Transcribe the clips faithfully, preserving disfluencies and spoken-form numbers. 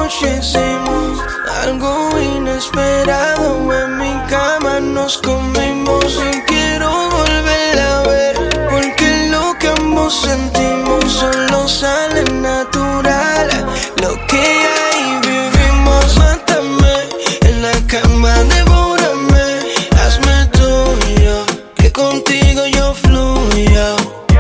noche hicimos algo inesperado. En mi cama nos comimos y quiero volverla a ver, porque lo que ambos sentimos solo sale natural. Lo que ahí vivimos, mátame en la cama, devórame, hazme tuyo, que contigo yo fluyo.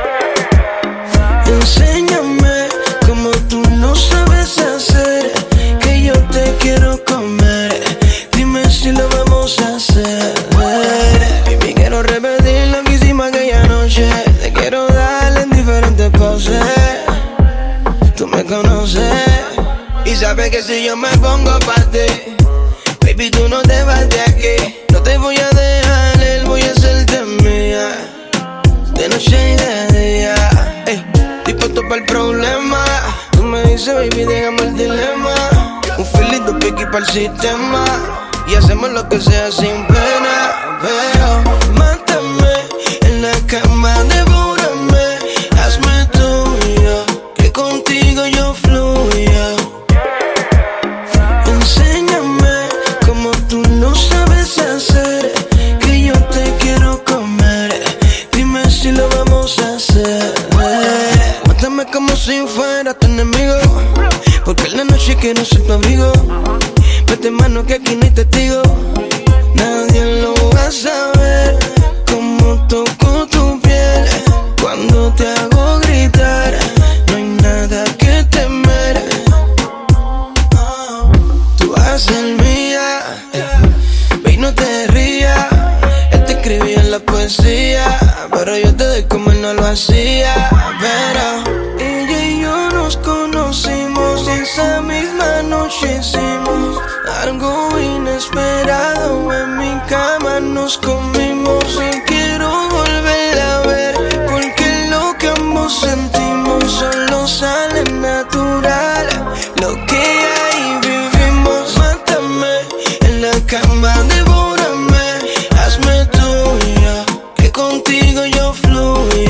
Enséñame como tú no sabes hacer, que yo te quiero comer. Dime si lo vamos a hacer. Baby, quiero repetir lo que hicimos aquella noche. Te quiero darle en diferentes poses. Tú me conoces y sabes que si yo me pongo pa' ti, baby, tú no te vas de aquí. No te voy a dejar, él voy a hacerte mía, de noche y de día. Ey, dispuesto para el problema. Tú me dices, baby, digamos el dilema. Un filito piqui para el sistema y hacemos lo que sea sin pena. Pero mátame en la cama, devórame, hazme tuyo, que contigo yo fluyo. Enséñame como tú no sabes hacer, que yo te quiero comer. Dime si lo vamos a hacer. Mátame como si fuera tu enemigo, porque en la noche quiero ser tu abrigo. Mete mano que aquí no hay testigo, nadie lo va a saber. Como toco tu piel cuando te hago gritar, no hay nada que temer. Tú haces mía, ve y no te rías. Él te escribía en la poesía, pero yo te doy como él no lo hacía. Pero ella y yo nos conocimos y esa misma noche hicimos algo inesperado. En mi cama nos comimos y quiero volverla a ver, porque lo que ambos sentimos solo sale natural. Lo que ahí vivimos, mátame en la cama, devórame, hazme tuyo, que contigo yo fluyo.